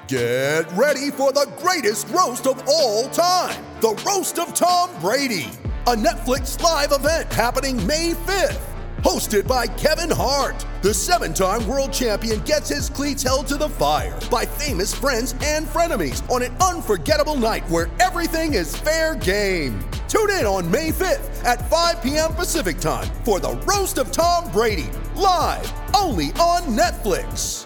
Get ready for the greatest roast of all time, the Roast of Tom Brady, a Netflix live event happening May 5th. Hosted by Kevin Hart, the 7-time world champion gets his cleats held to the fire by famous friends and frenemies on an unforgettable night where everything is fair game. Tune in on May 5th at 5 p.m. Pacific time for the Roast of Tom Brady, live only on Netflix.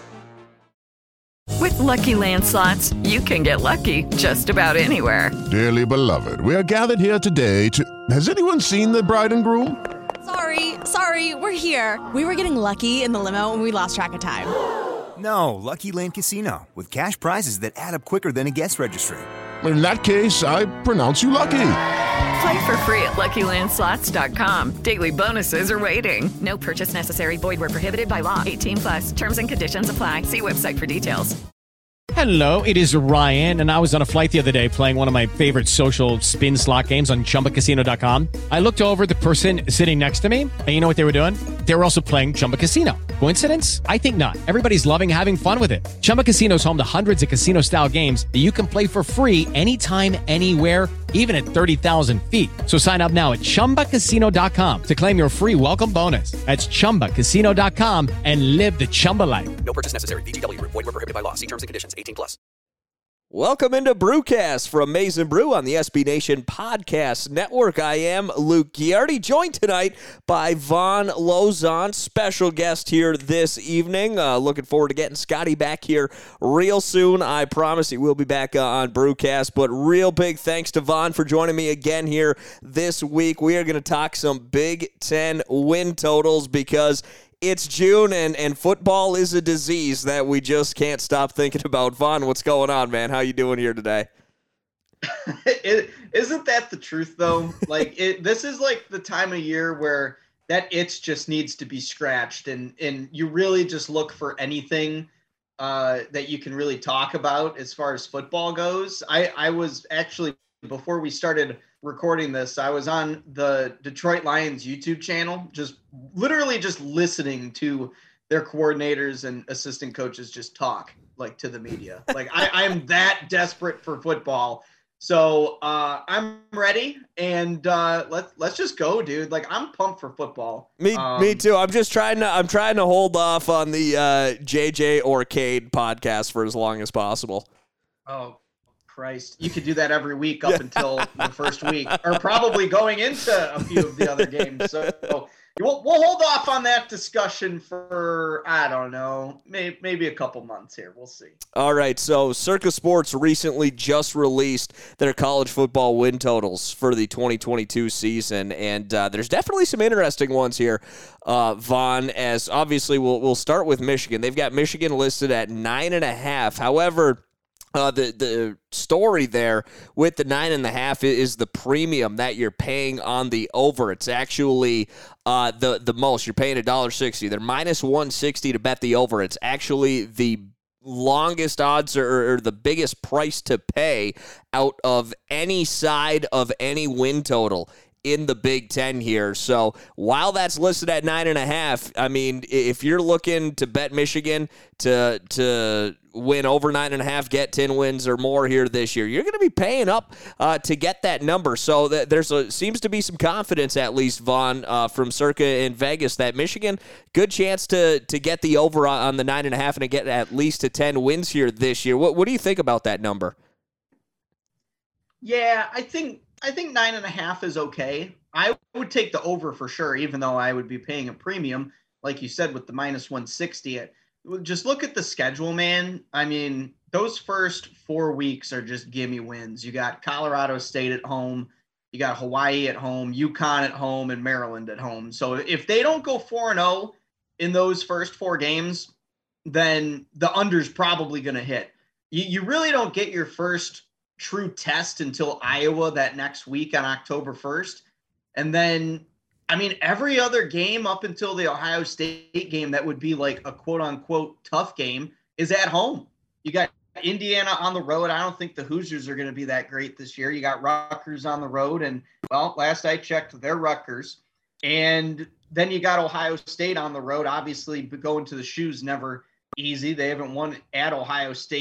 With Lucky Land Slots, you can get lucky just about anywhere. Dearly beloved, we are gathered here today to... Has anyone seen the bride and groom? Sorry, we're here. We were getting lucky in the limo and we lost track of time. No, Lucky Land Casino, with cash prizes that add up quicker than a guest registry. In that case, I pronounce you lucky. Play for free at LuckyLandSlots.com. Daily bonuses are waiting. No purchase necessary. Void where prohibited by law. 18+. Terms and conditions apply. See website for details. Hello, it is Ryan, and I was on a flight the other day playing one of my favorite social spin slot games on ChumbaCasino.com. I looked over at the person sitting next to me, and you know what they were doing? They were also playing Chumba Casino. Coincidence? I think not. Everybody's loving having fun with it. Chumba Casino is home to hundreds of casino-style games that you can play for free anytime, anywhere, even at 30,000 feet. So sign up now at ChumbaCasino.com to claim your free welcome bonus. That's ChumbaCasino.com and live the Chumba life. No purchase necessary. VGW. Void where prohibited by law. See terms and conditions. 18+. Welcome into Brewcast from Maize n Brew on the SB Nation Podcast Network. I am Luke Giardi, joined tonight by Vaughn Lozon, special guest here this evening. Looking forward to getting Scotty back here real soon. I promise he will be back on Brewcast, but real big thanks to Vaughn for joining me again here this week. We are going to talk some Big Ten win totals because it's June, and football is a disease that we just can't stop thinking about. Vaughn, what's going on, man? How you doing here today? Isn't that the truth, though? This is like the time of year where that itch just needs to be scratched, and you really just look for anything that you can really talk about as far as football goes. I was actually, before we started recording this, I was on the Detroit Lions YouTube channel, just listening to their coordinators and assistant coaches just talk to the media. I am that desperate for football. So I'm ready, and let's just go, dude. I'm pumped for football. Me too. I'm trying to hold off on the JJ Orcade podcast for as long as possible. Oh, Christ, you could do that every week up until the first week, or probably going into a few of the other games. So we'll hold off on that discussion for, I don't know, maybe a couple months here. We'll see. All right, so Circa Sports recently just released their college football win totals for the 2022 season, and there's definitely some interesting ones here, Vaughn, as obviously we'll start with Michigan. They've got Michigan listed at 9.5. However, the story there with the 9.5 is the premium that you're paying on the over. It's actually the most. You're paying $1.60. They're minus 160 to bet the over. It's actually the longest odds or the biggest price to pay out of any side of any win total in the Big Ten here. So while that's listed at 9.5, I mean, if you're looking to bet Michigan to win over 9.5, get 10 wins or more here this year, you're going to be paying up to get that number. So seems to be some confidence, at least, Vaughn, from Circa in Vegas, that Michigan, good chance to get the over on the 9.5 and to get at least to 10 wins here this year. What do you think about that number? Yeah, I think 9.5 is okay. I would take the over for sure, even though I would be paying a premium, like you said, with the minus 160. Just look at the schedule, man. I mean, those first 4 weeks are just gimme wins. You got Colorado State at home, you got Hawaii at home, UConn at home, and Maryland at home. So if they don't go 4-0 in those first 4 games, then the under's probably going to hit. You really don't get your first true test until Iowa that next week on October 1st. And then, I mean, every other game up until the Ohio State game that would be like a quote-unquote tough game is at home. You got Indiana on the road. I don't think the Hoosiers are going to be that great this year. You got Rutgers on the road, and, well, last I checked, they're Rutgers. And then you got Ohio State on the road. Obviously, going to the Shoes never easy. They haven't won at Ohio State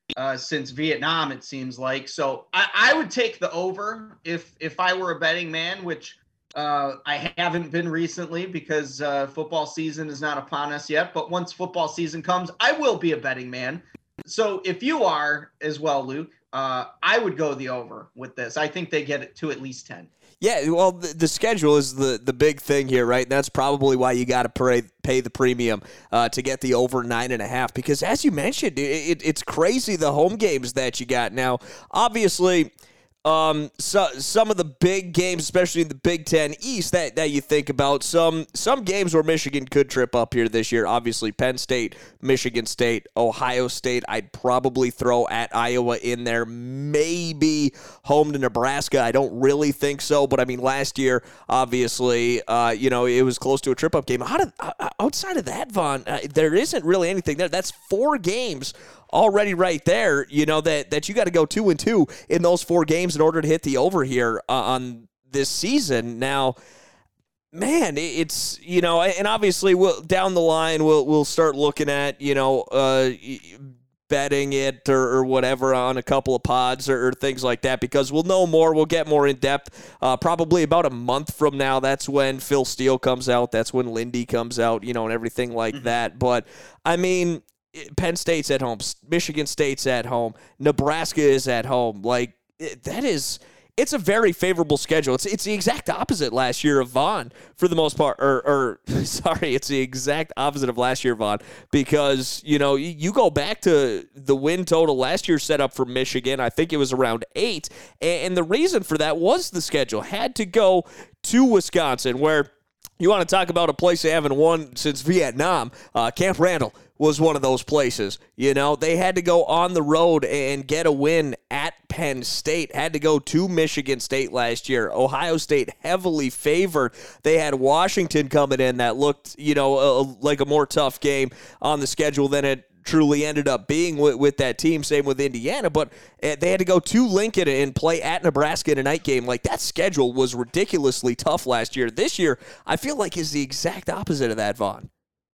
since Vietnam, it seems like. So I would take the over if I were a betting man, which I haven't been recently because football season is not upon us yet. But once football season comes, I will be a betting man. So if you are as well, Luke, I would go the over with this. I think they get it to at least 10. Yeah, well, the schedule is the big thing here, right? And that's probably why you got to pay the premium to get the over 9.5. Because as you mentioned, it's crazy the home games that you got. Now, obviously, so some of the big games, especially in the Big Ten East, that you think about, some games where Michigan could trip up here this year. Obviously, Penn State, Michigan State, Ohio State. I'd probably throw at Iowa in there. Maybe home to Nebraska. I don't really think so, but I mean, last year, obviously, it was close to a trip-up game. Outside of that, Vaughn, there isn't really anything there. That's 4 games already right there, that you got to go 2-2 in those 4 games in order to hit the over here on this season. Now, man, it's, and obviously down the line, we'll start looking at, betting it or whatever on a couple of pods or things like that, because we'll know more. We'll get more in depth probably about a month from now. That's when Phil Steele comes out. That's when Lindy comes out, and everything like that. But, I mean, Penn State's at home, Michigan State's at home, Nebraska is at home. Like, it's a very favorable schedule. It's the exact opposite last year of Vaughn for the most part, it's the exact opposite of last year, Vaughn, because, you go back to the win total last year set up for Michigan. I think it was around 8. And the reason for that was the schedule. Had to go to Wisconsin, where you want to talk about a place they haven't won since Vietnam. Camp Randall was one of those places. They had to go on the road and get a win at Penn State. Had to go to Michigan State last year. Ohio State heavily favored. They had Washington coming in that looked, like a more tough game on the schedule than it truly ended up being with that team. Same with Indiana, but they had to go to Lincoln and play at Nebraska in a night game. Like, that schedule was ridiculously tough last year. This year, I feel like is the exact opposite of that, Vaughn.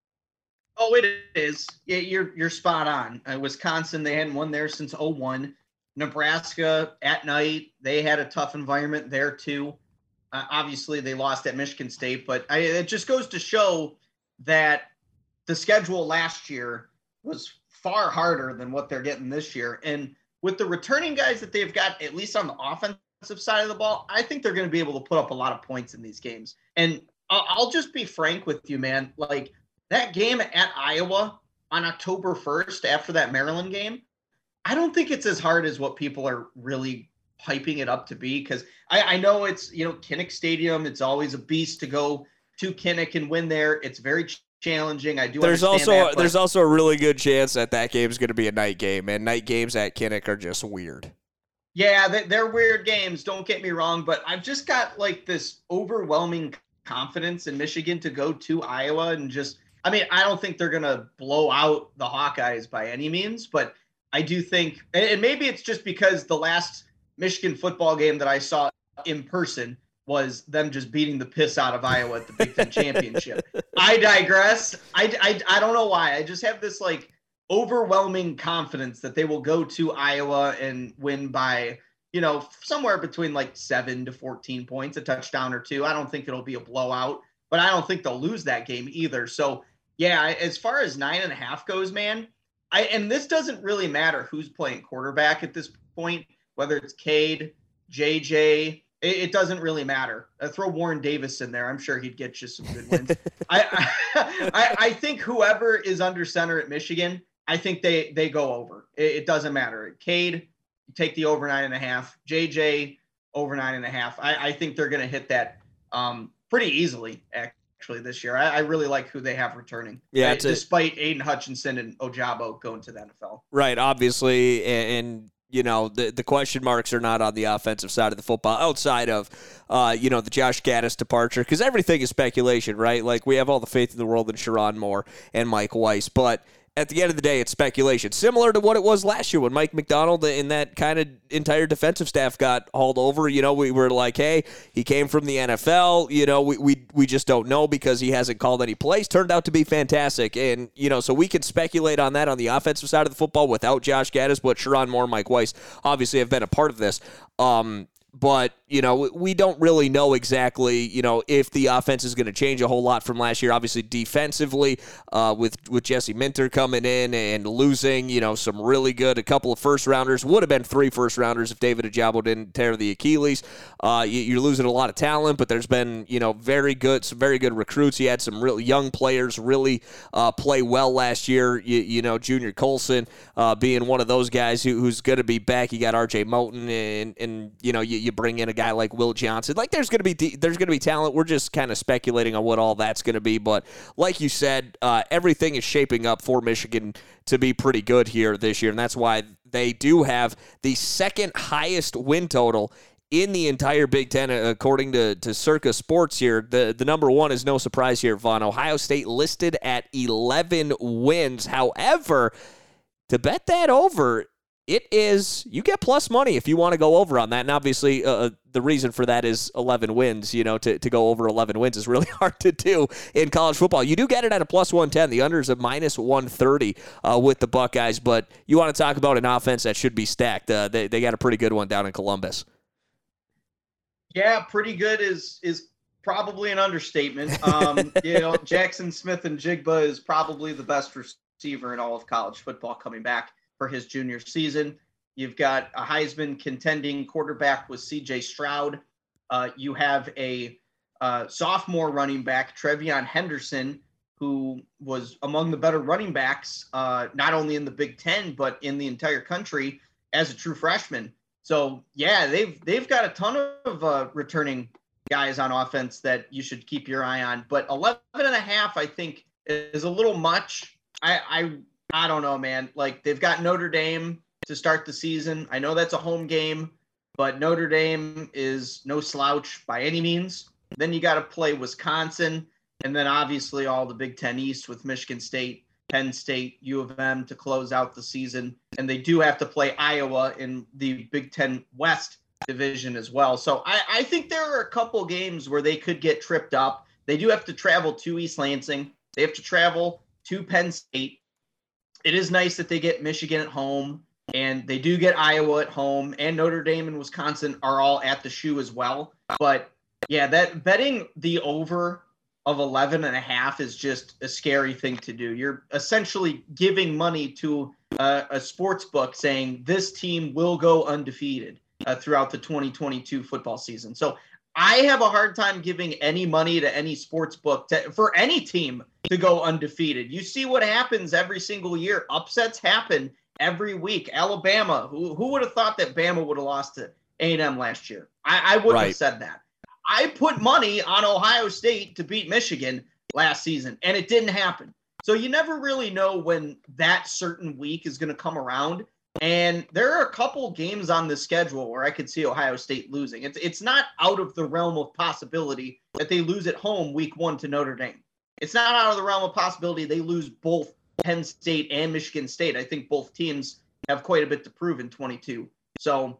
Oh, it is. Yeah, you're spot on. Wisconsin, they hadn't won there since 2001. Nebraska at night, they had a tough environment there too. Obviously, they lost at Michigan State, but it just goes to show that the schedule last year was far harder than what they're getting this year. And with the returning guys that they've got, at least on the offensive side of the ball, I think they're going to be able to put up a lot of points in these games. And I'll just be frank with you, man. Like, that game at Iowa on October 1st after that Maryland game, I don't think it's as hard as what people are really hyping it up to be, because I know it's, Kinnick Stadium. It's always a beast to go to Kinnick and win there. It's very challenging. I do. There's also a really good chance that game is going to be a night game, and night games at Kinnick are just weird. Yeah, they're weird games. Don't get me wrong, but I've just got like this overwhelming confidence in Michigan to go to Iowa and just. I mean, I don't think they're going to blow out the Hawkeyes by any means, but I do think, and maybe it's just because the last Michigan football game that I saw in person was them just beating the piss out of Iowa at the Big Ten Championship. I digress. I don't know why. I just have this like overwhelming confidence that they will go to Iowa and win by, somewhere between like 7 to 14 points, a touchdown or 2. I don't think it'll be a blowout, but I don't think they'll lose that game either. So, yeah, as far as 9.5 goes, man, and this doesn't really matter who's playing quarterback at this point, whether it's Cade, JJ, it doesn't really matter. Throw Warren Davis in there. I'm sure he'd get you some good wins. I think whoever is under center at Michigan, I think they go over. It doesn't matter. Cade, take the over 9.5. JJ, over 9.5. I think they're going to hit that pretty easily, actually, this year. I really like who they have returning. Yeah, despite Aiden Hutchinson and Ojabo going to the NFL. Right, obviously, and the question marks are not on the offensive side of the football outside of, the Josh Gaddis departure, because everything is speculation, right? Like, we have all the faith in the world in Sherrone Moore and Mike Weiss, but at the end of the day, it's speculation. Similar to what it was last year when Mike Macdonald and that kind of entire defensive staff got hauled over. We were like, hey, he came from the NFL. We just don't know because he hasn't called any plays. Turned out to be fantastic. And, so we can speculate on that on the offensive side of the football without Josh Gattis, but Sherrone Moore and Mike Weiss obviously have been a part of this. But, we don't really know exactly, if the offense is going to change a whole lot from last year. Obviously, defensively, with Jesse Minter coming in and losing, some really good, a couple of first-rounders. Would have been 3 first-rounders if David Ojabo didn't tear the Achilles. You're losing a lot of talent, but there's been, some very good recruits. You had some really young players really play well last year. Junior Colson being one of those guys who's going to be back. You got R.J. Moten, and you bring in a guy like Will Johnson. Like there's going to be talent. We're just kind of speculating on what all that's going to be. But like you said, everything is shaping up for Michigan to be pretty good here this year, and that's why they do have the second highest win total in the entire Big Ten, according to Circa Sports here. The number one is no surprise here, Vaughn. Ohio State listed at 11 wins. However, to bet that over, you get plus money if you want to go over on that. And obviously, the reason for that is 11 wins. To go over 11 wins is really hard to do in college football. You do get it at a plus 110. The under is a minus 130 with the Buckeyes. But you want to talk about an offense that should be stacked. They got a pretty good one down in Columbus. Yeah, pretty good is probably an understatement. Jackson Smith-Njigba is probably the best receiver in all of college football coming back for his junior season. You've got a Heisman contending quarterback with C.J. Stroud. You have a sophomore running back, Trevion Henderson, who was among the better running backs, not only in the Big Ten, but in the entire country as a true freshman. So, yeah, they've got a ton of returning guys on offense that you should keep your eye on. But 11.5, I think, is a little much. I don't know, man. Like, they've got Notre Dame to start the season. I know that's a home game, but Notre Dame is no slouch by any means. Then you got to play Wisconsin, and then obviously all the Big Ten East with Michigan State, Penn State, U of M to close out the season. And they do have to play Iowa in the Big Ten West division as well. So I think there are a couple games where they could get tripped up. They do have to travel to East Lansing. They have to travel to Penn State. It is nice that they get Michigan at home, and they do get Iowa at home, and Notre Dame and Wisconsin are all at the shoe as well. But, yeah, that betting the over of 11.5 is just a scary thing to do. You're essentially giving money to a sports book saying this team will go undefeated throughout the 2022 football season. So I have a hard time giving any money to any sports book for any team to go undefeated. You see what happens every single year. Upsets happen every week. Alabama, who would have thought that Bama would have lost to A&M last year? I wouldn't have said that. I put money on Ohio State to beat Michigan last season, and it didn't happen. So you never really know when that certain week is going to come around. And there are a couple games on the schedule where I could see Ohio State losing. It's not out of the realm of possibility that they lose at home week 1 to Notre Dame. It's not out of the realm of possibility they lose both Penn State and Michigan State. I think both teams have quite a bit to prove in 22. So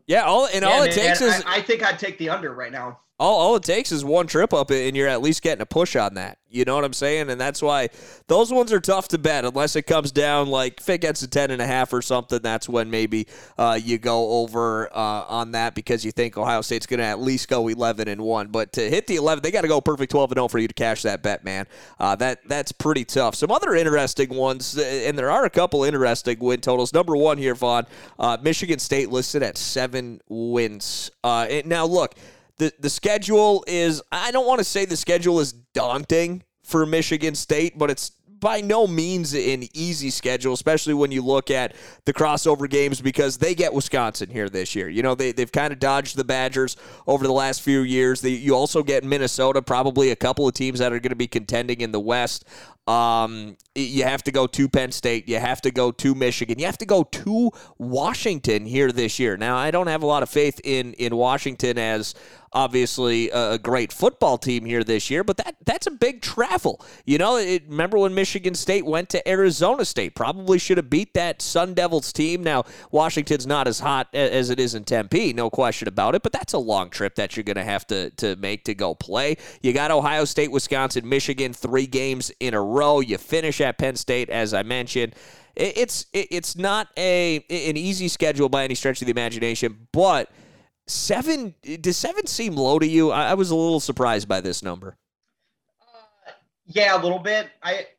I think I'd take the under right now. All it takes is one trip up, and you're at least getting a push on that. You know what I'm saying? And that's why those ones are tough to bet unless it comes down, like if it gets to 10.5 or something, that's when maybe you go over on that because you think Ohio State's going to at least go 11-1. But to hit the 11, they got to go perfect 12-0 for you to cash that bet, man. That's pretty tough. Some other interesting ones, and there are a couple interesting win totals. Number one here, Vaughn, Michigan State listed at 7 wins. Now, look, the schedule is, I don't want to say the schedule is daunting for Michigan State, but it's by no means an easy schedule, especially when you look at the crossover games because they get Wisconsin here this year. You know, they've kind of dodged the Badgers over the last few years. You also get Minnesota, probably a couple of teams that are going to be contending in the West. You have to go to Penn State. You have to go to Michigan. You have to go to Washington here this year. Now, I don't have a lot of faith in Washington as obviously a great football team here this year, but that's a big travel. You know, remember when Michigan State went to Arizona State? Probably should have beat that Sun Devils team. Now, Washington's not as hot as it is in Tempe, no question about it, but that's a long trip that you're going to have to make to go play. You got Ohio State, Wisconsin, Michigan, 3 games in a row. You finish at Penn State, as I mentioned. It's not an easy schedule by any stretch of the imagination, but does 7 seem low to you? I was a little surprised by this number. Yeah, a little bit.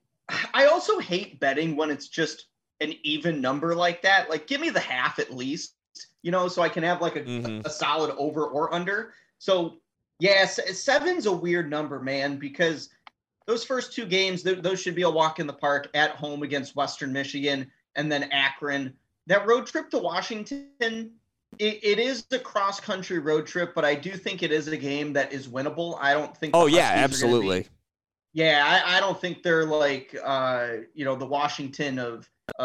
I also hate betting when it's just an even number like that. Like, give me the half at least, so I can have like a solid over or under. So, yeah, 7's a weird number, man, because those first 2 games, those should be a walk in the park at home against Western Michigan and then Akron. That road trip to Washington, it is a cross-country road trip, but I do think it is a game that is winnable. I don't think. Oh, yeah, absolutely. I don't think they're like, the Washington of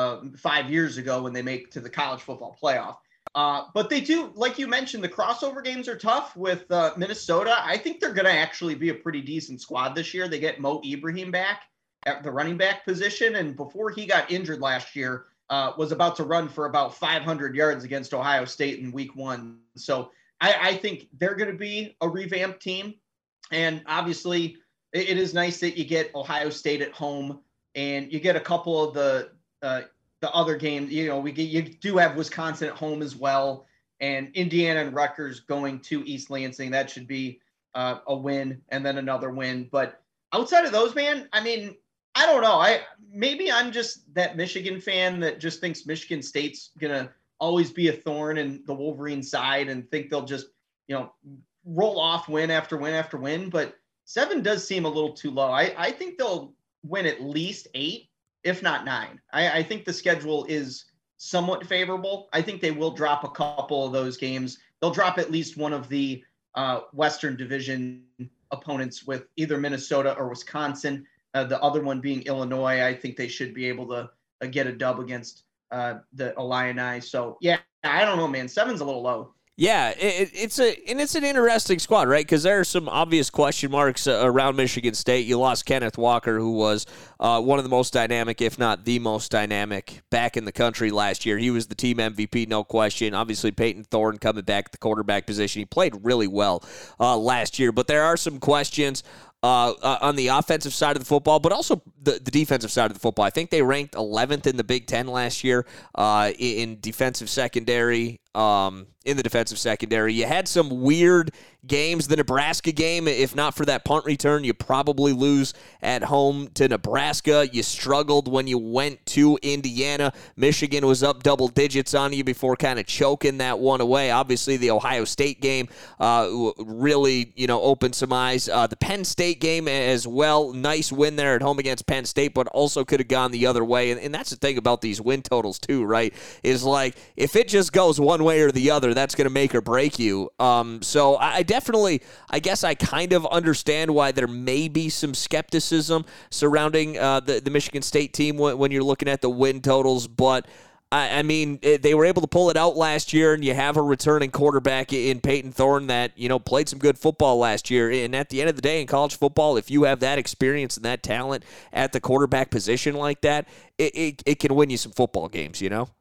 5 years ago when they make to the college football playoff. But they do, like you mentioned, the crossover games are tough with Minnesota. I think they're going to actually be a pretty decent squad this year. They get Mo Ibrahim back at the running back position, and before he got injured last year, was about to run for about 500 yards against Ohio State in week 1. So I think they're going to be a revamped team. And obviously it is nice that you get Ohio State at home and you get a couple of the other games. You do have Wisconsin at home as well, and Indiana and Rutgers going to East Lansing. That should be a win and then another win. But outside of those, man, I mean, I don't know. Maybe I'm just that Michigan fan that just thinks Michigan State's gonna always be a thorn in the Wolverine side and think they'll just, roll off win after win after win. But 7 does seem a little too low. I think they'll win at least 8, if not 9. I think the schedule is somewhat favorable. I think they will drop a couple of those games. They'll drop at least one of the Western Division opponents with either Minnesota or Wisconsin. The other one being Illinois. I think they should be able to get a dub against the Illini. So, yeah, I don't know, man. 7's a little low. Yeah, it's an interesting squad, right? Because there are some obvious question marks around Michigan State. You lost Kenneth Walker, who was one of the most dynamic, if not the most dynamic, back in the country last year. He was the team MVP, no question. Obviously, Peyton Thorne coming back at the quarterback position. He played really well last year, but there are some questions on the offensive side of the football, but also the defensive side of the football. I think they ranked 11th in the Big Ten last year in defensive secondary. In the defensive secondary, you had some weird games. The Nebraska game, if not for that punt return, you probably lose at home to Nebraska. You struggled when you went to Indiana. Michigan was up double digits on you before kind of choking that one away. Obviously, the Ohio State game really, opened some eyes. The Penn State game as well. Nice win there at home against Penn State, but also could have gone the other way. And that's the thing about these win totals too, right? Is like, if it just goes one way or the other, that's going to make or break you. So I guess I kind of understand why there may be some skepticism surrounding the Michigan State team when you're looking at the win totals. But, I mean, they were able to pull it out last year, and you have a returning quarterback in Peyton Thorne that, played some good football last year. And at the end of the day in college football, if you have that experience and that talent at the quarterback position like that, it can win you some football games,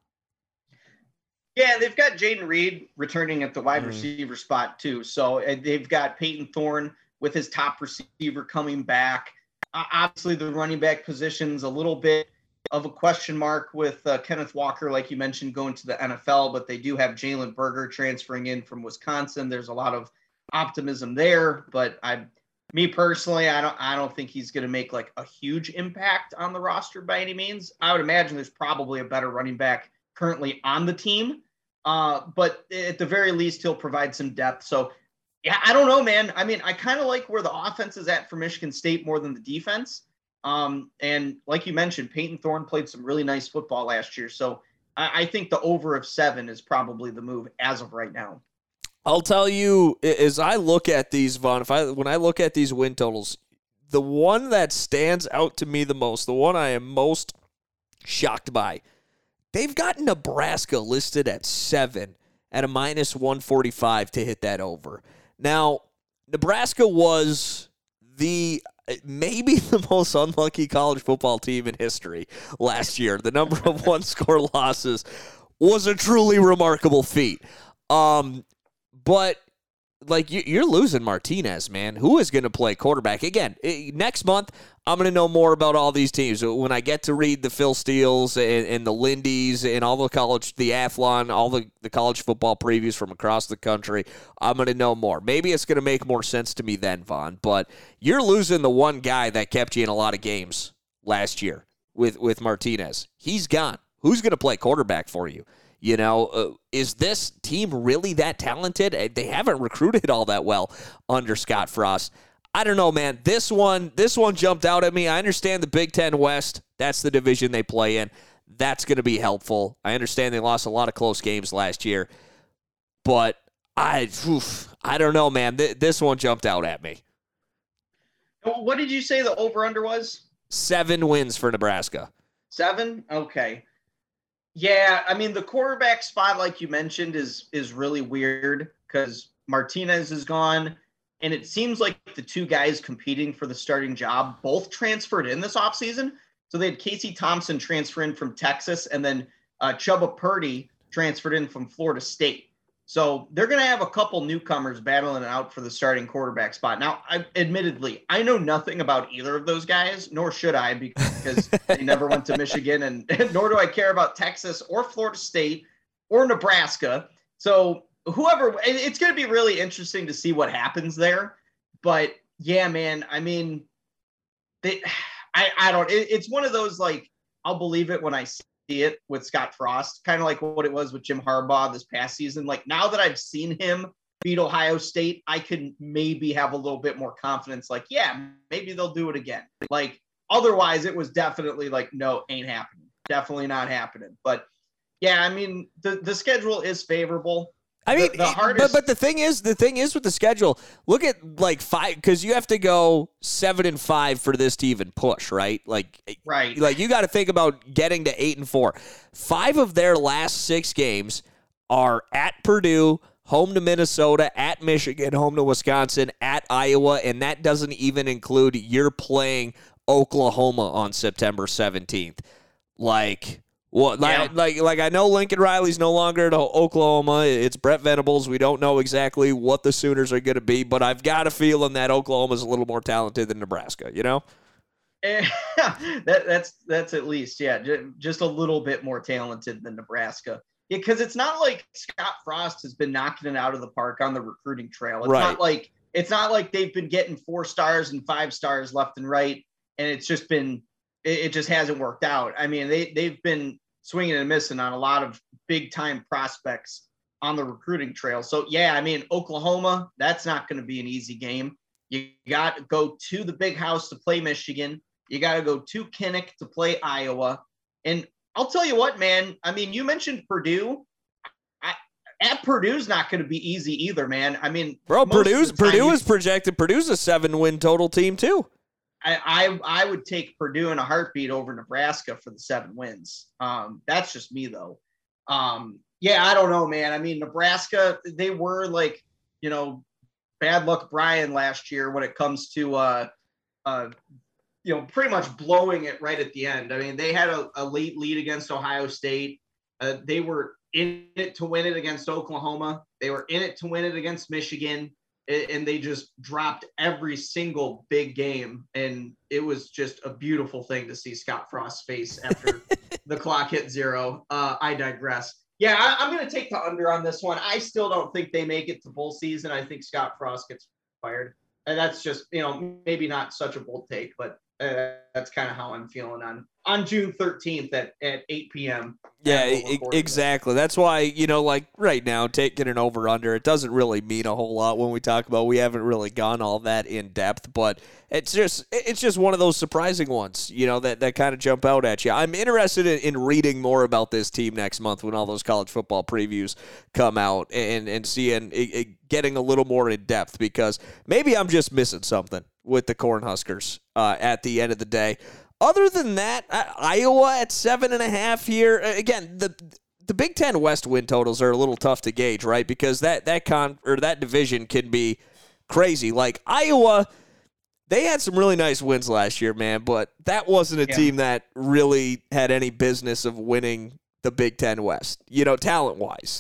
Yeah, they've got Jaden Reed returning at the wide receiver spot too. So they've got Peyton Thorne with his top receiver coming back. Obviously, the running back position's a little bit of a question mark with Kenneth Walker, like you mentioned, going to the NFL. But they do have Jalen Berger transferring in from Wisconsin. There's a lot of optimism there. But me personally, I don't think he's going to make like a huge impact on the roster by any means. I would imagine there's probably a better running back currently on the team. But at the very least, he'll provide some depth. So, yeah, I don't know, man. I mean, I kind of like where the offense is at for Michigan State more than the defense. And like you mentioned, Peyton Thorne played some really nice football last year. So I think the over of 7 is probably the move as of right now. I'll tell you, as I look at these, Vaughn, when I look at these win totals, the one that stands out to me the most, the one I am most shocked by, they've got Nebraska listed at 7 at a minus 145 to hit that over. Now, Nebraska was maybe the most unlucky college football team in history last year. The number of one-score losses was a truly remarkable feat. But like, you're losing Martinez, man. Who is going to play quarterback? Again, next month, I'm going to know more about all these teams. When I get to read the Phil Steeles and the Lindy's and all the Athlon, all the college football previews from across the country, I'm going to know more. Maybe it's going to make more sense to me then, Vaughn. But you're losing the one guy that kept you in a lot of games last year with Martinez. He's gone. Who's going to play quarterback for you? You know, is this team really that talented? They haven't recruited all that well under Scott Frost. I don't know, man. This one jumped out at me. I understand the Big Ten West. That's the division they play in. That's going to be helpful. I understand they lost a lot of close games last year. But I don't know, man. This one jumped out at me. What did you say the over-under was? 7 wins for Nebraska. 7? Okay. Yeah, I mean, the quarterback spot, like you mentioned, is really weird because Martinez is gone, and it seems like the two guys competing for the starting job both transferred in this offseason. So they had Casey Thompson transfer in from Texas, and then Chubba Purdy transferred in from Florida State. So they're going to have a couple newcomers battling it out for the starting quarterback spot. Now, admittedly, I know nothing about either of those guys, nor should I, because they never went to Michigan, and nor do I care about Texas or Florida State or Nebraska. So whoever, it's going to be really interesting to see what happens there. But yeah, man, I mean, it's one of those, like, I'll believe it when I see it with Scott Frost, kind of like what it was with Jim Harbaugh this past season. Like, now that I've seen him beat Ohio State, I can maybe have a little bit more confidence. Like, yeah, maybe they'll do it again. Like, otherwise it was definitely like, no, ain't happening. Definitely not happening. But yeah, I mean, the schedule is favorable. I mean, the hardest, but the thing is with the schedule, look at like 5, because you have to go 7-5 for this to even push, right? Like you got to think about getting to 8-4. 5 of their last 6 games are at Purdue, home to Minnesota, at Michigan, home to Wisconsin, at Iowa, and that doesn't even include you're playing Oklahoma on September 17th. Like, well, yeah. like I know Lincoln Riley's no longer at Oklahoma. It's Brett Venables. We don't know exactly what the Sooners are going to be, but I've got a feeling that Oklahoma's a little more talented than Nebraska, you know? That's at least, yeah, just a little bit more talented than Nebraska. Yeah, because it's not like Scott Frost has been knocking it out of the park on the recruiting trail. It's not like they've been getting 4 stars and 5 stars left and right, and it just hasn't worked out. I mean, they've been swinging and missing on a lot of big-time prospects on the recruiting trail. So, yeah, I mean, Oklahoma, that's not going to be an easy game. You got to go to the Big House to play Michigan. You got to go to Kinnick to play Iowa. And I'll tell you what, man, I mean, you mentioned Purdue. At Purdue's not going to be easy either, man. I mean, bro, Purdue is projected. Purdue's a 7-win total team, too. I would take Purdue in a heartbeat over Nebraska for the 7 wins. That's just me, though. Yeah, I don't know, man. I mean, Nebraska, they were like, you know, bad luck Brian last year when it comes to, pretty much blowing it right at the end. I mean, they had a late lead against Ohio State. They were in it to win it against Oklahoma. They were in it to win it against Michigan. And they just dropped every single big game. And it was just a beautiful thing to see Scott Frost's face after the clock hit 0. I digress. Yeah, I'm going to take the under on this one. I still don't think they make it to bowl season. I think Scott Frost gets fired. And that's just, maybe not such a bold take, but that's kind of how I'm feeling on June 13th at 8 p.m. Yeah, exactly. That's why, like right now, taking an over-under, it doesn't really mean a whole lot when we talk about we haven't really gone all that in depth, but it's just one of those surprising ones, that kind of jump out at you. I'm interested in reading more about this team next month when all those college football previews come out and seeing getting a little more in depth, because maybe I'm just missing something with the Cornhuskers at the end of the day. Other than that, Iowa at 7.5 here. Again, the Big Ten West win totals are a little tough to gauge, right? Because that division can be crazy. Like Iowa, they had some really nice wins last year, man, but that wasn't a team that really had any business of winning the Big Ten West, talent-wise.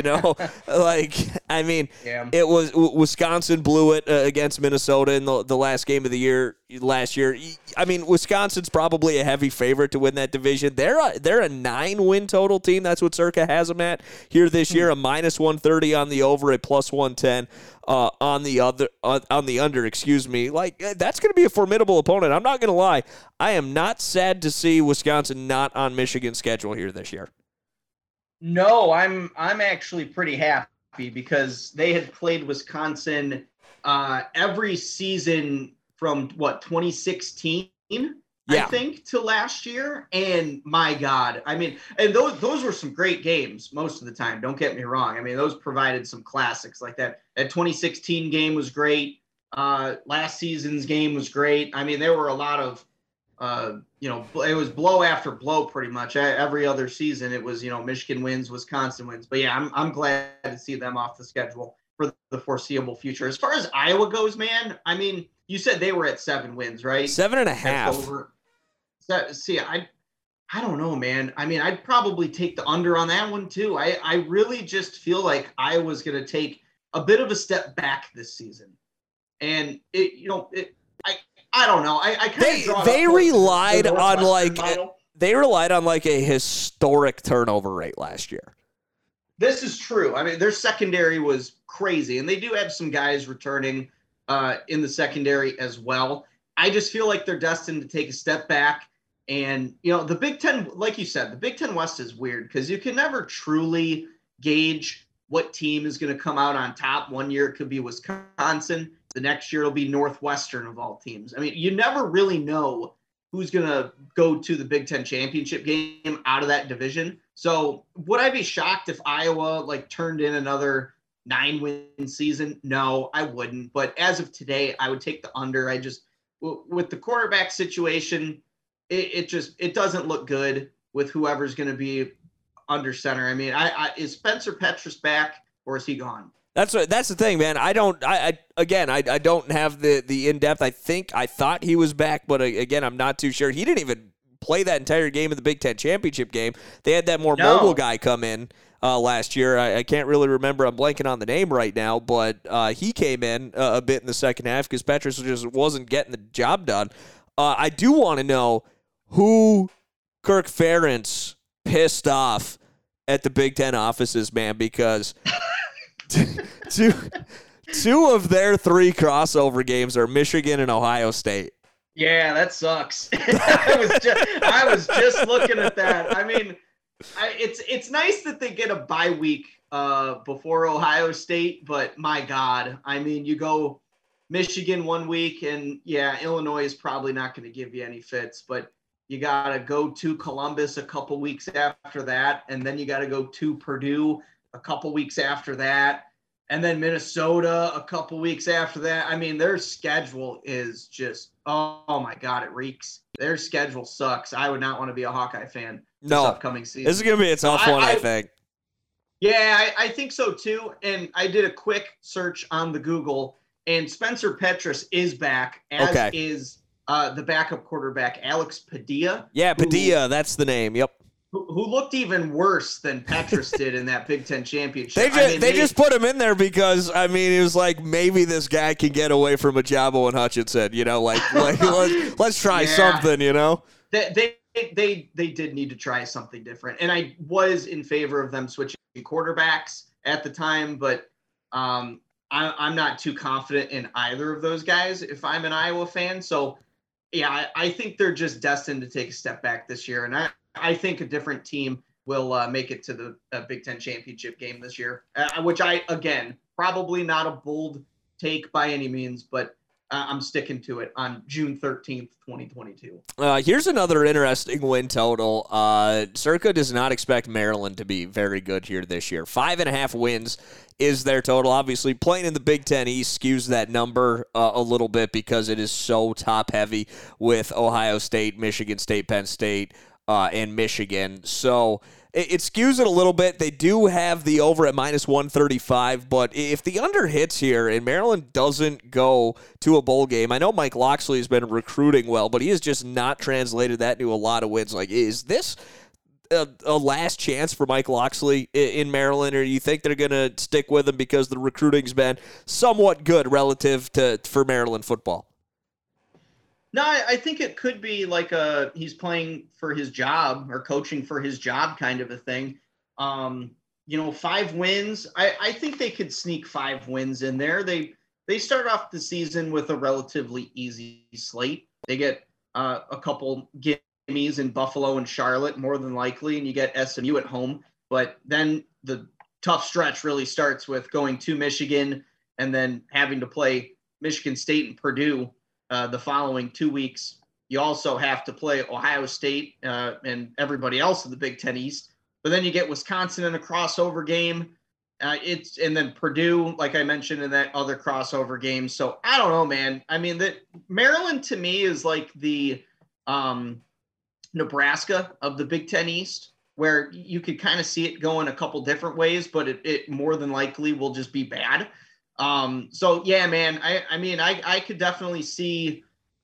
It was Wisconsin blew it against Minnesota in the last game of the year last year. I mean, Wisconsin's probably a heavy favorite to win that division. They're a 9-win total team. That's what Circa has them at here this year. A -130 on the over, a +110 on the under. Excuse me. That's going to be a formidable opponent. I'm not going to lie. I am not sad to see Wisconsin not on Michigan's schedule here this year. No, I'm actually pretty happy because they had played Wisconsin every season from 2016, I think, to last year. And my God, I mean, and those were some great games most of the time. Don't get me wrong. I mean, those provided some classics like that. That 2016 game was great. Last season's game was great. I mean, there were a lot of, it was blow after blow pretty much. Every other season it was, Michigan wins, Wisconsin wins. But yeah, I'm glad to see them off the schedule for the foreseeable future. As far as Iowa goes, man, I mean, you said they were at 7 wins, right? 7.5. See, I don't know, man. I mean, I'd probably take the under on that one too. I really just feel like Iowa's going to take a bit of a step back this season. And I don't know. I kind of they relied on like a historic turnover rate last year. This is true. I mean, their secondary was crazy, and they do have some guys returning in the secondary as well. I just feel like they're destined to take a step back. And, the Big Ten, like you said, the Big Ten West is weird because you can never truly gauge what team is going to come out on top. One year it could be Wisconsin. The next year it'll be Northwestern of all teams. I mean, you never really know who's going to go to the Big Ten championship game out of that division. So would I be shocked if Iowa turned in another 9-win season? No, I wouldn't. But as of today, I would take the under. With the quarterback situation, it doesn't look good with whoever's going to be under center. I mean, is Spencer Petras back or is he gone? That's the thing, man. I don't have the in-depth. I thought he was back, but again, I'm not too sure. He didn't even play that entire game of the Big Ten championship game. They had that more mobile guy come in last year. I can't really remember. I'm blanking on the name right now, but he came in a bit in the second half because Petras just wasn't getting the job done. I do want to know who Kirk Ferentz pissed off at the Big Ten offices, man, because two of their 3 crossover games are Michigan and Ohio State. Yeah, that sucks. I was just looking at that. I mean, it's nice that they get a bye week before Ohio State, but my God, I mean, you go Michigan 1 week, and yeah, Illinois is probably not going to give you any fits, but you got to go to Columbus a couple weeks after that, and then you got to go to Purdue a couple weeks after that, and then Minnesota a couple weeks after that. I mean, their schedule is just, oh my God, it reeks. Their schedule sucks. I would not want to be a Hawkeye fan this upcoming season. This is going to be a tough one, I think. Yeah, I think so too. And I did a quick search on the Google, and Spencer Petras is back, as is the backup quarterback, Alex Padilla. Yeah, Padilla, that's the name. Yep. Who looked even worse than Petras did in that Big Ten championship. They just put him in there because, I mean, it was like, maybe this guy can get away from Ajabo and Hutchinson, let's try something, They did need to try something different. And I was in favor of them switching quarterbacks at the time, but I'm not too confident in either of those guys if I'm an Iowa fan. So, yeah, I think they're just destined to take a step back this year. And I think a different team will make it to the Big Ten championship game this year, which again, probably not a bold take by any means, but I'm sticking to it on June 13th, 2022. Here's another interesting win total. Circa does not expect Maryland to be very good here this year. 5.5 wins is their total. Obviously, playing in the Big Ten East skews that number a little bit because it is so top-heavy with Ohio State, Michigan State, Penn State, and Michigan. So it skews it a little bit. They do have the over at -135, but if the under hits here and Maryland doesn't go to a bowl game, I know Mike Locksley has been recruiting well, but he has just not translated that into a lot of wins. Like, is this a last chance for Mike Locksley in Maryland, or do you think they're going to stick with him because the recruiting's been somewhat good relative for Maryland football? No, I think it could be like he's playing for his job or coaching for his job kind of a thing. 5 wins. I think they could sneak 5 wins in there. They start off the season with a relatively easy slate. They get a couple gimmies in Buffalo and Charlotte, more than likely, and you get SMU at home. But then the tough stretch really starts with going to Michigan and then having to play Michigan State and Purdue the following 2 weeks. You also have to play Ohio State and everybody else in the Big Ten East. But then you get Wisconsin in a crossover game. And then Purdue, like I mentioned, in that other crossover game. So I don't know, man. I mean, Maryland to me is like the Nebraska of the Big Ten East, where you could kind of see it going a couple different ways, but it more than likely will just be bad. So yeah, man, I could definitely see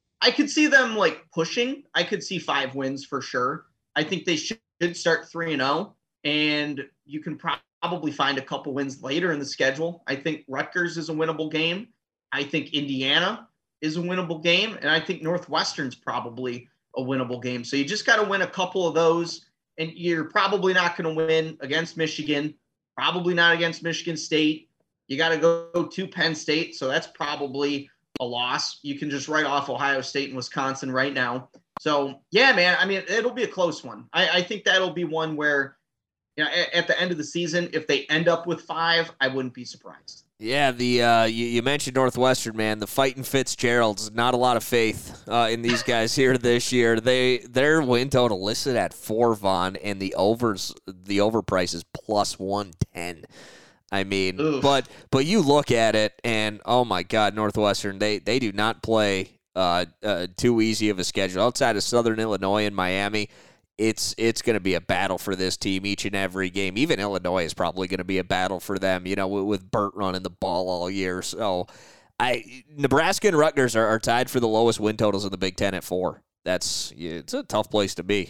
them like pushing. I could see 5 wins for sure. I think they should start 3-0, and you can probably find a couple wins later in the schedule. I think Rutgers is a winnable game. I think Indiana is a winnable game, and I think Northwestern's probably a winnable game. So you just got to win a couple of those, and you're probably not going to win against Michigan, probably not against Michigan State. You got to go to Penn State, so that's probably a loss. You can just write off Ohio State and Wisconsin right now. So, yeah, man, I mean, it'll be a close one. I think that'll be one where, at the end of the season, if they end up with 5, I wouldn't be surprised. Yeah, you mentioned Northwestern, man. The Fighting Fitzgeralds, not a lot of faith in these guys here this year. Their win total listed at 4, Vaughn, and the over price is +110. I mean, oof. but you look at it, and oh my God, Northwestern, they do not play too easy of a schedule. Outside of Southern Illinois and Miami, it's going to be a battle for this team each and every game. Even Illinois is probably going to be a battle for them, with Burt running the ball all year. So Nebraska and Rutgers are tied for the lowest win totals in the Big Ten at 4. It's a tough place to be.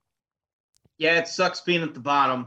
Yeah, it sucks being at the bottom.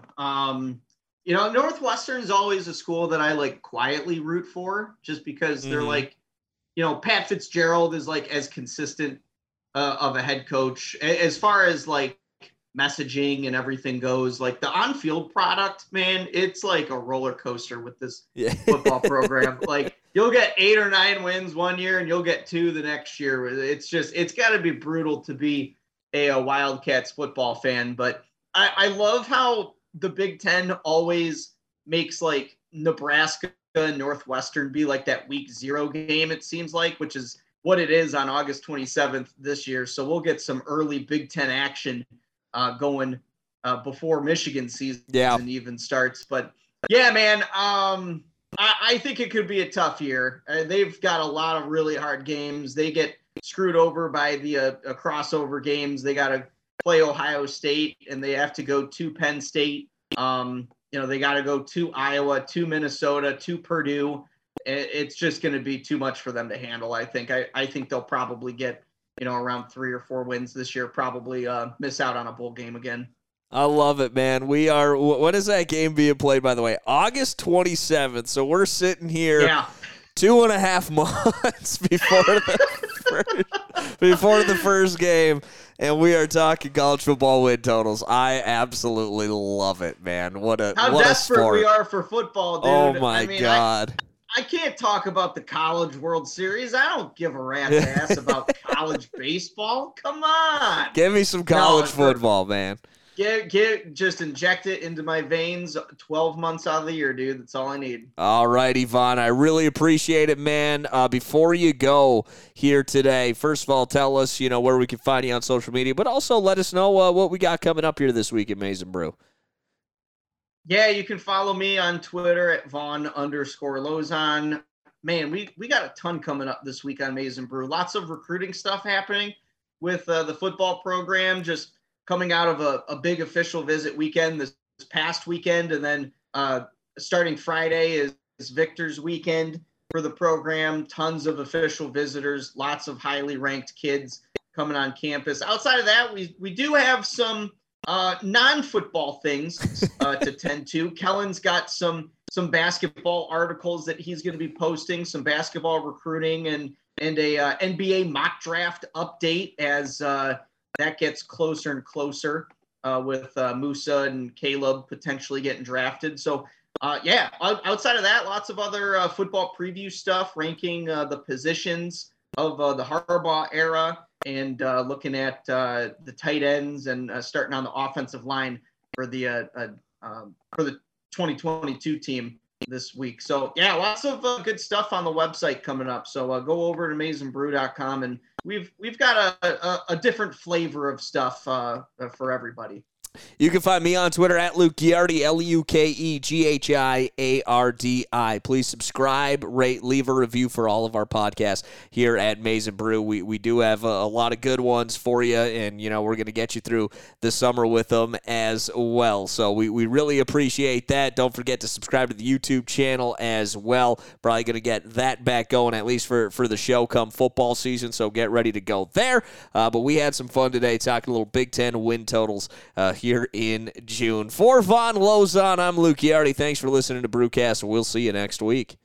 Northwestern is always a school that I like quietly root for, just because they're like, Pat Fitzgerald is like as consistent of a head coach as far as like messaging and everything goes. Like the on-field product, man, it's like a roller coaster with this football program. Like you'll get 8 or 9 wins one year and you'll get 2 the next year. It's got to be brutal to be a Wildcats football fan. But I love how the Big Ten always makes like Nebraska and Northwestern be like that week 0 game, it seems like, which is what it is on August 27th this year. So we'll get some early Big Ten action going before Michigan season even starts. But yeah, man, I think it could be a tough year. They've got a lot of really hard games. They get screwed over by the crossover games. They got to play Ohio State, and they have to go to Penn State. They got to go to Iowa, to Minnesota, to Purdue. It's just going to be too much for them to handle, I think. I think they'll probably get, around 3 or 4 wins this year, probably miss out on a bowl game again. I love it, man. When is that game being played, by the way? August 27th. So we're sitting here 2.5 months before the first game, and we are talking college football win totals. I absolutely love it, man. How desperate we are for football, dude. Oh my God. I can't talk about the College World Series. I don't give a rat's ass about college baseball. Come on. Give me some college football, man. Just inject it into my veins 12 months out of the year, dude. That's all I need. All right, Yvonne. I really appreciate it, man. Before you go here today, first of all, tell us, where we can find you on social media, but also let us know what we got coming up here this week at Maize n Brew. Yeah, you can follow me on Twitter at Vaughn_Lozon. Man, we got a ton coming up this week on Maize n Brew. Lots of recruiting stuff happening with the football program, just coming out of a big official visit weekend this past weekend. And then starting Friday is Victor's weekend for the program. Tons of official visitors, lots of highly ranked kids coming on campus. Outside of that, we do have some non-football things to tend to. Kellen's got some basketball articles that he's going to be posting, some basketball recruiting and a NBA mock draft update as that gets closer and closer with Musa and Caleb potentially getting drafted. So, outside of that, lots of other football preview stuff, ranking the positions of the Harbaugh era and looking at the tight ends and starting on the offensive line for the 2022 team this week. So, lots of good stuff on the website coming up. So go over to maizenbrew.com and we've got a different flavor of stuff for everybody. You can find me on Twitter at Luke Ghiardi, LukeGhiardi. Please subscribe, rate, leave a review for all of our podcasts here at Maize n Brew. We do have a lot of good ones for you, and we're going to get you through the summer with them as well. So we really appreciate that. Don't forget to subscribe to the YouTube channel as well. Probably going to get that back going, at least for the show come football season, so get ready to go there. But we had some fun today talking a little Big Ten win totals here in June. For Vaughn Lozon, I'm Luke Ghiardi. Thanks for listening to Brewcast, and we'll see you next week.